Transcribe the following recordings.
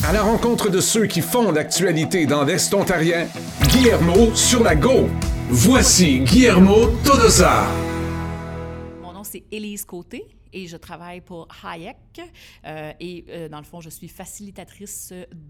À la rencontre de ceux qui font l'actualité dans l'Est ontarien, Guillermo sur la Go. Voici Guillermo Todosar. Mon nom, c'est Élise Côté et je travaille pour Hayek. Dans le fond, je suis facilitatrice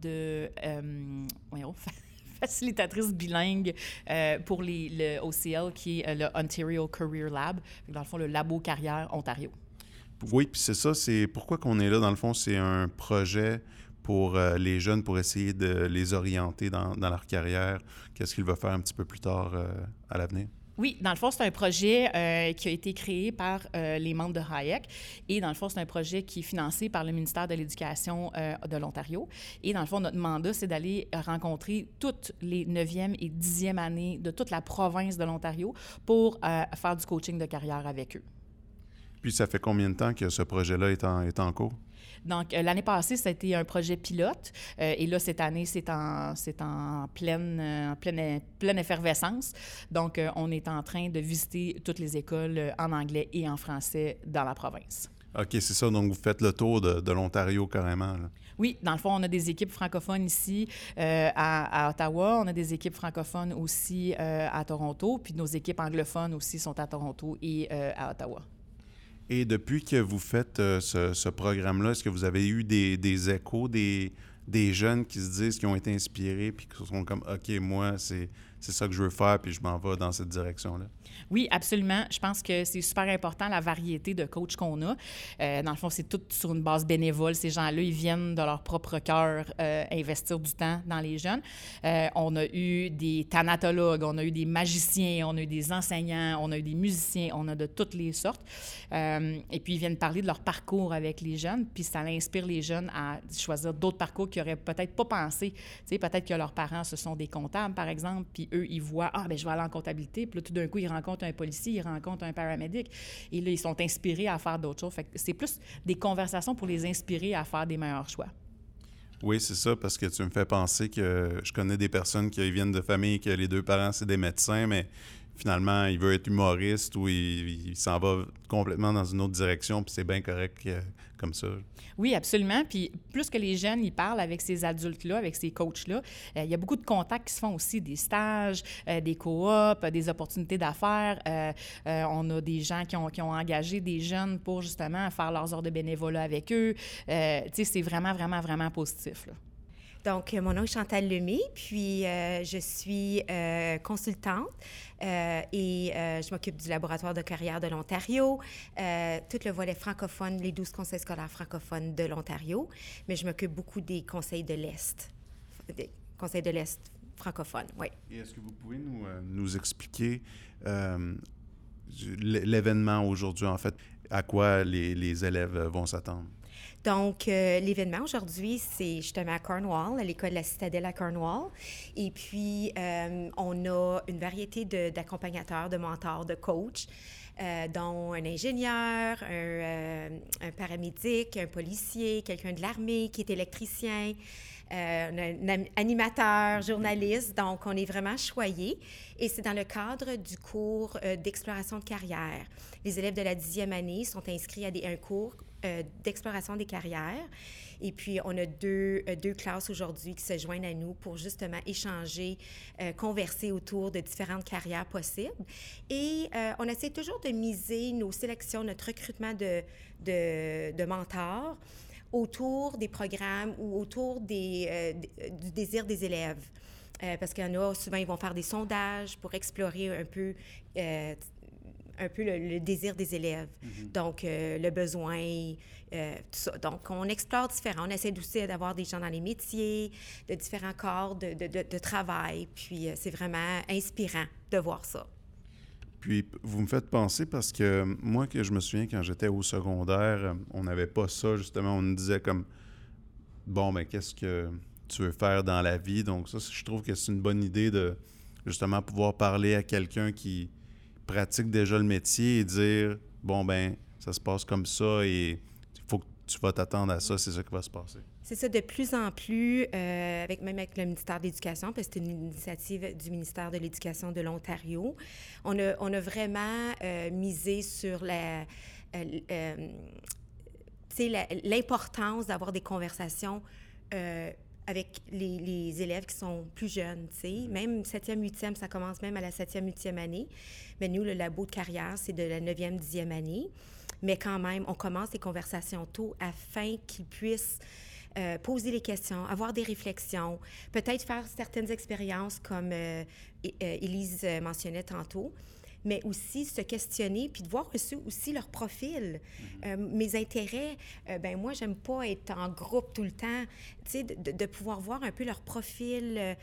facilitatrice bilingue pour le OCL, qui est le Ontario Career Lab, dans le fond, le Labo Carrière Ontario. Oui, puis c'est ça, c'est pourquoi qu'on est là, dans le fond, c'est un projet pour les jeunes, pour essayer de les orienter dans leur carrière. Qu'est-ce qu'ils veulent faire un petit peu plus tard à l'avenir? Oui, dans le fond, c'est un projet qui a été créé par les membres de Hayek. Et dans le fond, c'est un projet qui est financé par le ministère de l'Éducation de l'Ontario. Et dans le fond, notre mandat, c'est d'aller rencontrer toutes les 9e et 10e années de toute la province de l'Ontario pour faire du coaching de carrière avec eux. Puis ça fait combien de temps que ce projet-là est en cours? Donc, l'année passée, ça a été un projet pilote. Et là, cette année, c'est en pleine effervescence. Donc, on est en train de visiter toutes les écoles en anglais et en français dans la province. OK, c'est ça. Donc, vous faites le tour de l'Ontario carrément, là. Oui, dans le fond, on a des équipes francophones ici à Ottawa. On a des équipes francophones aussi à Toronto. Puis nos équipes anglophones aussi sont à Toronto et à Ottawa. Et depuis que vous faites ce programme-là, est-ce que vous avez eu des échos, des jeunes qui se disent, qui ont été inspirés, puis qui sont comme, OK, moi, c'est ça que je veux faire, puis je m'en vais dans cette direction-là? Oui, absolument. Je pense que c'est super important, la variété de coachs qu'on a. Dans le fond, c'est tout sur une base bénévole. Ces gens-là, ils viennent de leur propre cœur investir du temps dans les jeunes. On a eu des thanatologues, on a eu des magiciens, on a eu des enseignants, on a eu des musiciens, on a de toutes les sortes. Et puis, ils viennent parler de leur parcours avec les jeunes, puis ça inspire les jeunes à choisir d'autres parcours qu'ils n'auraient peut-être pas pensé. Tu sais, peut-être que leurs parents, ce sont des comptables, par exemple, puis eux, ils voient, je vais aller en comptabilité, puis là, tout d'un coup, ils rencontrent un policier, ils rencontrent un paramédic, et là, ils sont inspirés à faire d'autres choses. Fait que c'est plus des conversations pour les inspirer à faire des meilleurs choix. Oui, c'est ça, parce que tu me fais penser que je connais des personnes qui viennent de familles que les deux parents, c'est des médecins, mais finalement, il veut être humoriste ou il s'en va complètement dans une autre direction, puis c'est bien correct comme ça. Oui, absolument. Puis plus que les jeunes, ils parlent avec ces adultes-là, avec ces coachs-là, il y a beaucoup de contacts qui se font aussi, des stages, des coops, des opportunités d'affaires. On a des gens qui ont engagé des jeunes pour justement faire leurs heures de bénévolat avec eux. Tu sais, c'est vraiment, vraiment, vraiment positif, là. Donc, mon nom est Chantal Lemay, puis je suis consultante et je m'occupe du laboratoire de carrière de l'Ontario, tout le volet francophone, les 12 conseils scolaires francophones de l'Ontario, mais je m'occupe beaucoup des conseils de l'Est, francophones, oui. Et est-ce que vous pouvez nous expliquer l'événement aujourd'hui, en fait, à quoi les élèves vont s'attendre? Donc, l'événement aujourd'hui, c'est justement à Cornwall, à l'école de la Citadelle à Cornwall. Et puis, on a une variété d'accompagnateurs, de mentors, de coachs, dont un ingénieur, un paramédic, un policier, quelqu'un de l'armée qui est électricien, un animateur, journaliste. Donc, on est vraiment choyés. Et c'est dans le cadre du cours d'exploration de carrière. Les élèves de la 10e année sont inscrits à un cours d'exploration des carrières. Et puis, on a deux classes aujourd'hui qui se joignent à nous pour justement échanger, converser autour de différentes carrières possibles. Et on essaie toujours de miser nos sélections, notre recrutement de mentors autour des programmes ou autour du désir des élèves. Parce qu'il y en a, souvent, ils vont faire des sondages pour explorer un peu le désir des élèves. Mm-hmm. Donc, le besoin, tout ça. Donc, on explore différents. On essaie aussi d'avoir des gens dans les métiers, de différents corps de travail. Puis, c'est vraiment inspirant de voir ça. Puis, vous me faites penser parce que moi, que je me souviens, quand j'étais au secondaire, on n'avait pas ça, justement. On nous disait comme, bon, ben qu'est-ce que tu veux faire dans la vie? Donc ça, je trouve que c'est une bonne idée de, justement, pouvoir parler à quelqu'un qui pratique déjà le métier et dire, bon, ben ça se passe comme ça et il faut que tu vas t'attendre à ça, c'est ça qui va se passer. C'est ça, de plus en plus, même avec le ministère de l'Éducation, parce que c'est une initiative du ministère de l'Éducation de l'Ontario, on a vraiment misé sur l'importance d'avoir des conversations avec les élèves qui sont plus jeunes, tu sais. Même 7e, 8e, ça commence même à la 7e, 8e année. Mais nous, le labo de carrière, c'est de la 9e, 10e année. Mais quand même, on commence les conversations tôt afin qu'ils puissent poser les questions, avoir des réflexions, peut-être faire certaines expériences comme Élise mentionnait tantôt, mais aussi se questionner puis de voir aussi leur profil, mes intérêts. Ben moi, j'aime pas être en groupe tout le temps, tu sais, de pouvoir voir un peu leur profil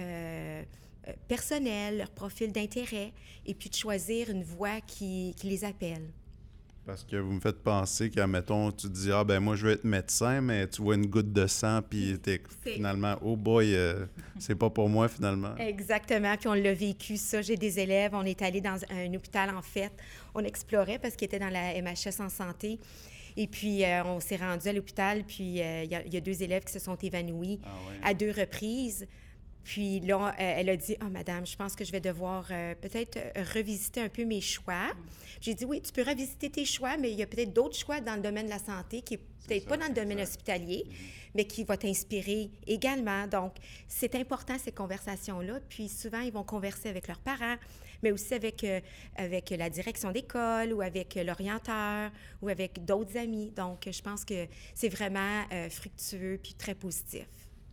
personnel, leur profil d'intérêt, et puis de choisir une voie qui les appelle. Parce que vous me faites penser qu'admettons, tu te dis « Ah, ben moi, je veux être médecin », mais tu vois une goutte de sang, puis t'es finalement « Oh boy, c'est pas pour moi, finalement. » Exactement, puis on l'a vécu, ça. J'ai des élèves, on est allé dans un hôpital, en fait. On explorait parce qu'ils étaient dans la MHS en santé. Et puis, on s'est rendu à l'hôpital, puis il y a 2 élèves qui se sont évanouis à 2 reprises. Puis là, elle a dit « Ah, madame, je pense que je vais devoir peut-être revisiter un peu mes choix. » J'ai dit « Oui, tu peux revisiter tes choix, mais il y a peut-être d'autres choix dans le domaine de la santé qui est peut-être pas dans le domaine hospitalier, mais qui va t'inspirer également. » Donc, c'est important, ces conversations-là. Puis souvent, ils vont converser avec leurs parents, mais aussi avec la direction d'école ou avec l'orienteur ou avec d'autres amis. Donc, je pense que c'est vraiment fructueux puis très positif.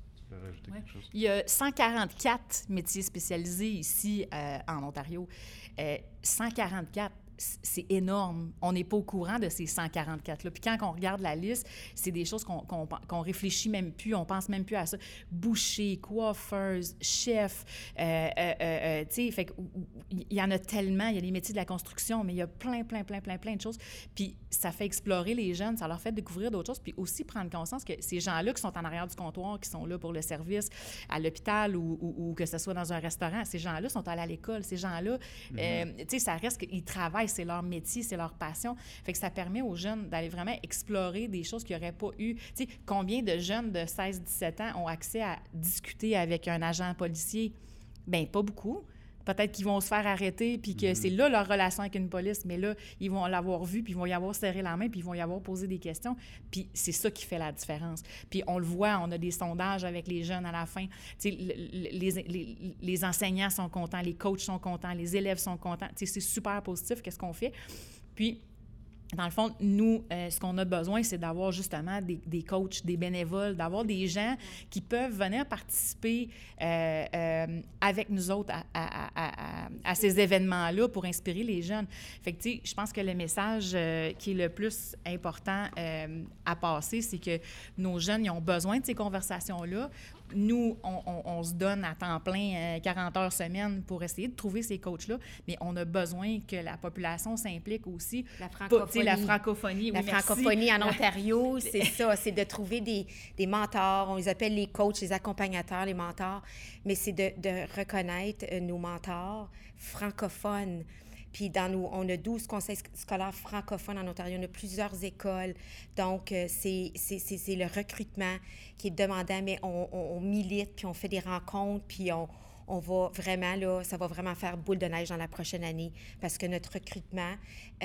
Il y a 144 métiers spécialisés ici en Ontario. 144, c'est énorme. On n'est pas au courant de ces 144-là. Puis quand on regarde la liste, c'est des choses qu'on réfléchit même plus, on pense même plus à ça. Boucher, coiffeuse, chef, tu sais, fait il y en a tellement. Il y a les métiers de la construction, mais il y a plein de choses. Puis ça fait explorer les jeunes, ça leur fait découvrir d'autres choses, puis aussi prendre conscience que ces gens-là qui sont en arrière du comptoir, qui sont là pour le service à l'hôpital ou que ce soit dans un restaurant, ces gens-là sont allés à l'école. Ces gens-là, tu sais, ça reste qu'ils travaillent, c'est leur métier, c'est leur passion. Fait que ça permet aux jeunes d'aller vraiment explorer des choses qu'ils n'auraient pas eu. Tu sais, combien de jeunes de 16-17 ans ont accès à discuter avec un agent policier? Bien, pas beaucoup. Peut-être qu'ils vont se faire arrêter, puis que c'est là leur relation avec une police, mais là, ils vont l'avoir vu, puis ils vont y avoir serré la main, puis ils vont y avoir posé des questions, puis c'est ça qui fait la différence. Puis on le voit, on a des sondages avec les jeunes à la fin. Tu sais, les enseignants sont contents, les coachs sont contents, les élèves sont contents. Tu sais, c'est super positif, qu'est-ce qu'on fait. Puis, dans le fond, nous, ce qu'on a besoin, c'est d'avoir justement des coachs, des bénévoles, d'avoir des gens qui peuvent venir participer avec nous autres à ces événements-là pour inspirer les jeunes. Fait que, tu sais, je pense que le message qui est le plus important à passer, c'est que nos jeunes, ils ont besoin de ces conversations-là. Nous, on se donne à temps plein 40 heures semaine pour essayer de trouver ces coachs-là, mais on a besoin que la population s'implique aussi. La francophonie. La francophonie, oui, la francophonie en Ontario, c'est ça, c'est de trouver des mentors. On les appelle les coachs, les accompagnateurs, les mentors, mais c'est de reconnaître nos mentors francophones. Puis on a 12 conseils scolaires francophones en Ontario, on a plusieurs écoles. Donc, c'est le recrutement qui est demandant, mais on milite, puis on fait des rencontres, puis on va vraiment, là, ça va vraiment faire boule de neige dans la prochaine année parce que notre recrutement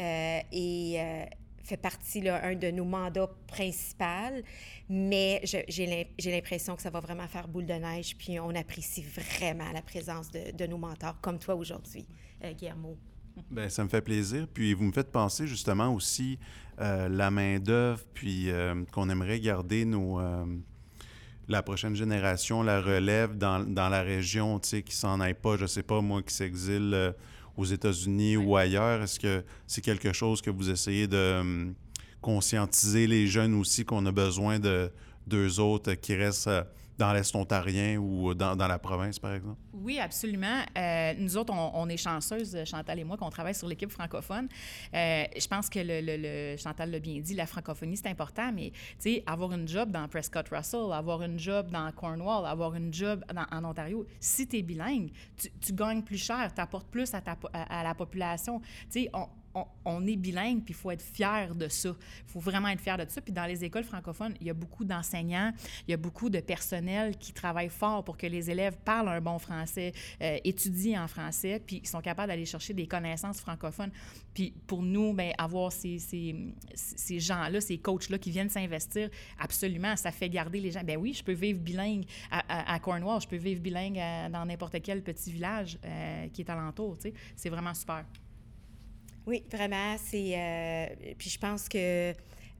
fait partie, là, un de nos mandats principaux, mais j'ai l'impression que ça va vraiment faire boule de neige, puis on apprécie vraiment la présence de nos mentors, comme toi aujourd'hui, Guillermo. Bien, ça me fait plaisir. Puis vous me faites penser justement aussi la main-d'œuvre, puis qu'on aimerait garder la prochaine génération, la relève dans la région, tu sais, qui s'en aille pas, je sais pas, moi, qui s'exile aux États-Unis ou ailleurs. Est-ce que c'est quelque chose que vous essayez de conscientiser les jeunes aussi, qu'on a besoin d'eux autres qui restent dans l'Est ontarien ou dans la province, par exemple? Oui, absolument. Nous autres, on est chanceuses, Chantal et moi, qu'on travaille sur l'équipe francophone. Je pense que Chantal l'a bien dit, la francophonie, c'est important, mais tu sais, avoir une job dans Prescott Russell, avoir une job dans Cornwall, avoir une job en Ontario, si tu es bilingue, tu gagnes plus cher, tu apportes plus à la population. Tu sais, on est bilingue, puis il faut être fier de ça. Il faut vraiment être fier de ça. Puis dans les écoles francophones, il y a beaucoup d'enseignants, il y a beaucoup de personnel qui travaillent fort pour que les élèves parlent un bon français, étudient en français, puis ils sont capables d'aller chercher des connaissances francophones. Puis pour nous, bien, avoir ces gens-là, ces coachs-là qui viennent s'investir, absolument, ça fait garder les gens. Bien oui, je peux vivre bilingue à Cornwall, je peux vivre bilingue dans n'importe quel petit village qui est alentour, tu sais. C'est vraiment super. Oui, vraiment. Puis je pense que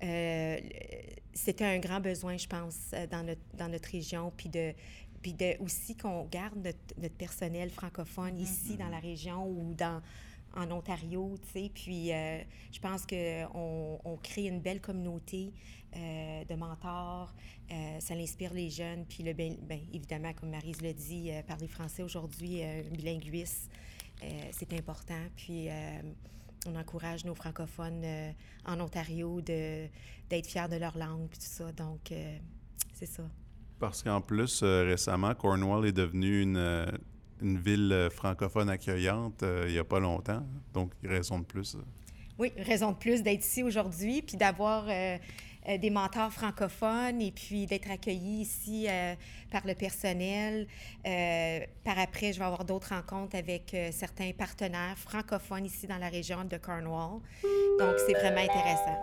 c'était un grand besoin, je pense, dans notre région, puis aussi qu'on garde notre personnel francophone ici dans la région ou en Ontario, tu sais. Puis je pense qu'on crée une belle communauté de mentors. Ça l'inspire les jeunes. Puis évidemment, comme Maryse l'a dit, parler français aujourd'hui, bilinguisme, c'est important. Puis on encourage nos francophones en Ontario d'être fiers de leur langue, puis tout ça. Donc, c'est ça. Parce qu'en plus, récemment, Cornwall est devenue une ville francophone accueillante il n'y a pas longtemps. Donc, raison de plus. Oui, raison de plus d'être ici aujourd'hui, puis d'avoir des mentors francophones et puis d'être accueillis ici par le personnel. Par après, je vais avoir d'autres rencontres avec certains partenaires francophones ici dans la région de Cornwall. Donc, c'est vraiment intéressant.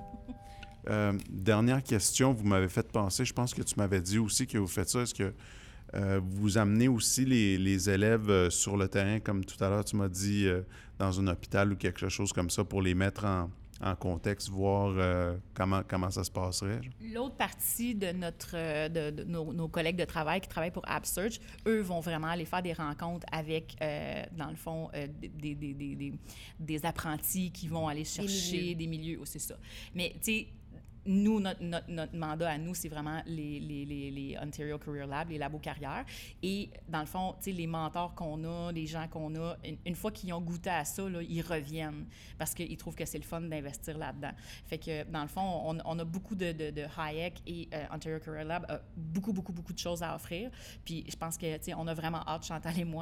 Dernière question, vous m'avez fait penser, je pense que tu m'avais dit aussi que vous faites ça. Est-ce que vous amenez aussi les élèves sur le terrain, comme tout à l'heure tu m'as dit, dans un hôpital ou quelque chose comme ça, pour les mettre en contexte, voir comment ça se passerait? L'autre partie de nos collègues de travail qui travaillent pour AppSearch, eux vont vraiment aller faire des rencontres avec, dans le fond, des apprentis qui vont aller chercher des milieux. C'est ça. Mais, tu sais, nous, notre mandat à nous, c'est vraiment les Ontario Career Lab, les labos carrières. Et dans le fond, tu sais, les mentors qu'on a, les gens qu'on a, une fois qu'ils ont goûté à ça, là, ils reviennent parce qu'ils trouvent que c'est le fun d'investir là-dedans. Fait que, dans le fond, on a beaucoup de Hayek et Ontario Career Lab a beaucoup de choses à offrir. Puis je pense que, tu sais, on a vraiment hâte, Chantal et moi,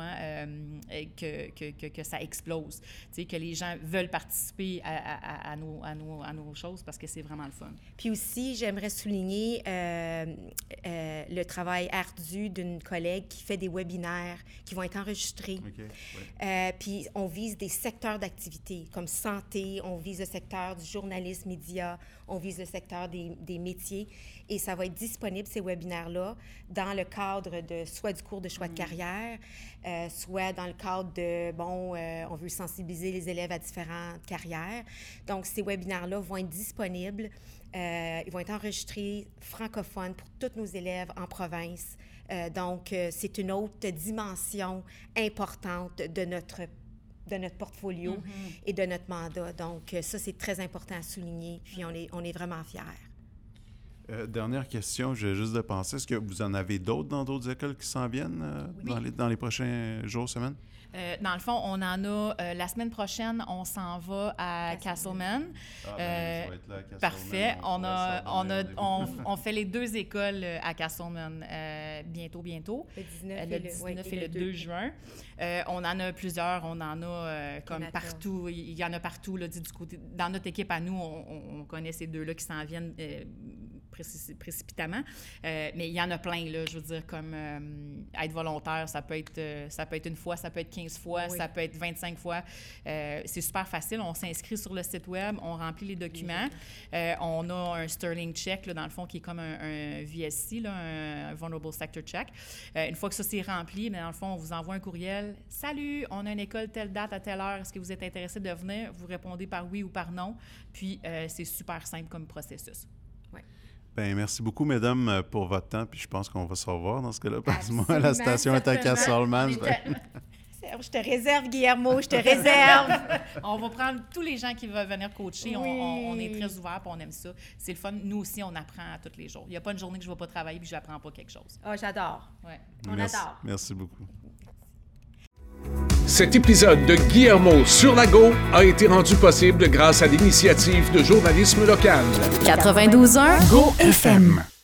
que ça explose. Tu sais, que les gens veulent participer à nos choses parce que c'est vraiment le fun. Puis aussi, j'aimerais souligner le travail ardu d'une collègue qui fait des webinaires qui vont être enregistrés. Okay, ouais. Puis on vise des secteurs d'activité comme santé, on vise le secteur du journalisme média, on vise le secteur des métiers. Et ça va être disponible, ces webinaires-là, dans le cadre de soit du cours de choix de carrière, soit dans le cadre de, on veut sensibiliser les élèves à différentes carrières. Donc, ces webinaires-là vont être disponibles. Ils vont être enregistrés francophones pour tous nos élèves en province. Donc, c'est une autre dimension importante de notre portfolio et de notre mandat. Donc, ça, c'est très important à souligner. Puis, on est vraiment fiers. Dernière question, j'ai juste de penser, est-ce que vous en avez d'autres dans d'autres écoles qui s'en viennent dans les prochains jours, semaines? Dans le fond, on en a... la semaine prochaine, on s'en va à Castleman. Ça va être là à Castleman. Parfait. On fait les deux écoles à Castleman bientôt. Le 19 et le 2 juin. On en a plusieurs. On en a comme partout. Il y en a partout là, du côté... Dans notre équipe à nous, on connaît ces deux-là qui s'en viennent précipitamment. Mais il y en a plein, là. Je veux dire, comme être volontaire, ça peut être une fois, ça peut être 15 fois, ça peut être 25 fois. C'est super facile. On s'inscrit sur le site web, on remplit les documents. On a un Sterling Check, là, dans le fond, qui est comme un VSC, là, un Vulnerable Sector Check. Une fois que ça c'est rempli, dans le fond, on vous envoie un courriel. « Salut, on a une école telle date à telle heure. Est-ce que vous êtes intéressé de venir? » Vous répondez par oui ou par non. Puis, c'est super simple comme processus. Bien, merci beaucoup, mesdames, pour votre temps. Puis je pense qu'on va se revoir dans ce cas-là. Parce que moi, la station est à Castleman. Je te réserve, Guillermo, je te réserve. On va prendre tous les gens qui veulent venir coacher. Oui. On est très ouverts et on aime ça. C'est le fun. Nous aussi, on apprend tous les jours. Il n'y a pas une journée que je ne vais pas travailler et je n'apprends pas quelque chose. Ah, j'adore. Ouais. Adore. Merci beaucoup. Cet épisode de Guillermo sur la Go a été rendu possible grâce à l'initiative de journalisme local. 92.1 Go FM.